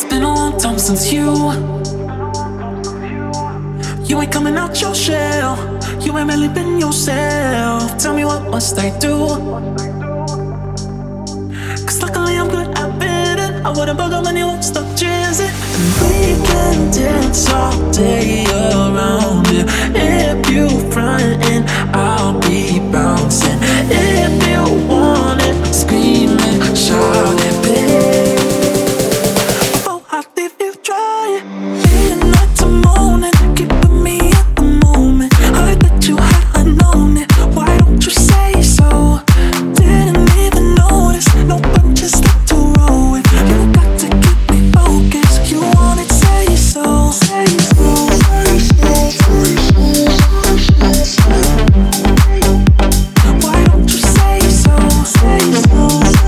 been a long time since you ain't coming out your shell. You ain't really been yourself. Tell me what must I do? Cause luckily I'm good at bidding. I wouldn't bug them when you won't stop jizzing. And we can dance all day around it. If you frontin', I'll be bouncing. If you want it, screaming, shout it, babe. Before I leave you dry, day and night to morning, keep with me at the moment. I bet you had known it. Why don't you say so? Didn't even notice. No one just like to roll with. You got to keep me focused. You want it, say so. Say so. Why don't you say so? Say so.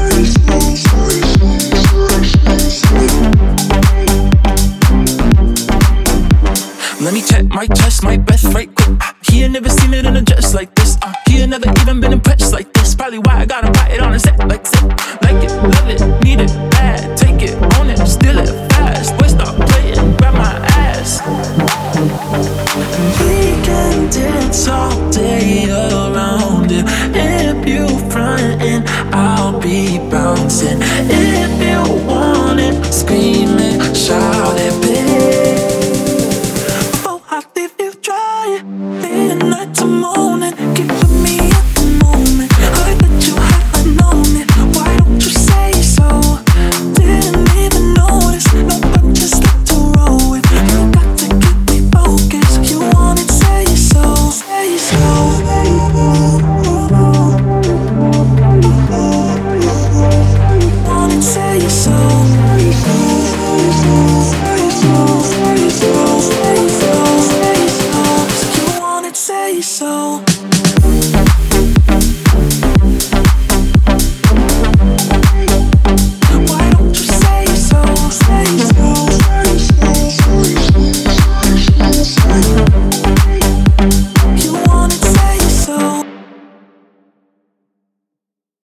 Let me check my chest, my breath right quick. He ain't never seen it in a dress like this. He ain't never even been impressed like this. Probably why I got him right on a set like it, love it.